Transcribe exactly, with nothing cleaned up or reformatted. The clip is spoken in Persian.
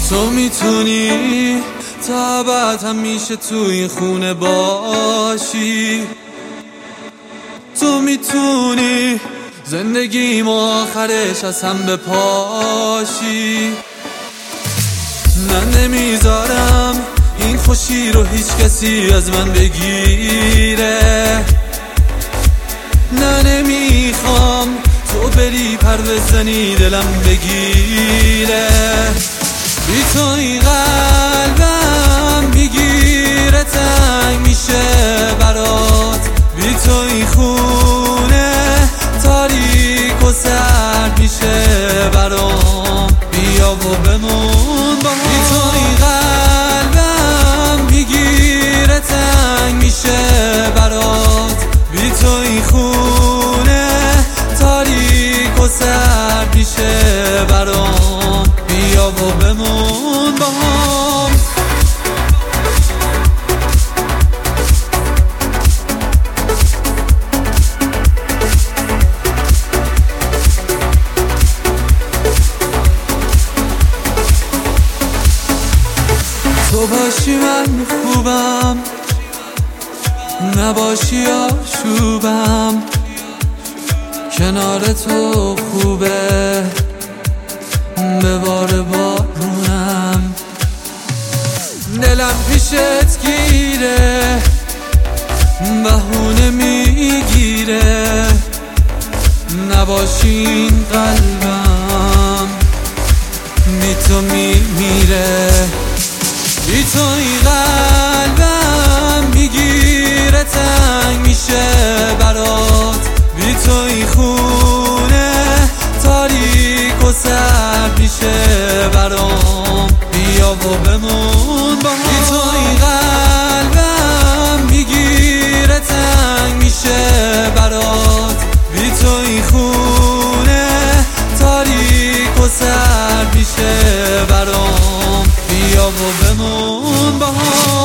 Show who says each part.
Speaker 1: تو میتونی تا ابد همیشه تو این خونه باشی، تو میتونی زندگیم آخرش از هم بپاشی. من نمیذارم این خوشی رو هیچ کسی از من بگیره، نه نمیخوام تو بری پر بزنی دلم بگیره. بی تو این قلبم میگیره تنگ میشه برات، بی تو این خونه تاریک و سرد میشه برام. بیا و بمون با هم. بی تو این قلبم میگیره تنگ میشه برات، بی تو این خونه تاریک و سرد میشه برام. بیا و بمون با هم. تو باشی من خوبم، نباشی آشوبم، کنار تو خوبه به بار بارونم. دلم پیشت گیره بهونه میگیره، نباشی این قلبم بی تو میمیره. بی تو این قلبم میگیره تنگ میشه برات، بی تو این خونه تاریک و سرد میشه برام. بیا و بمون با هم. بی تو این قلبم میگیره تنگ میشه برات، بی تو این خونه تاریک و سرد میشه برام. بیا و بمون با هم.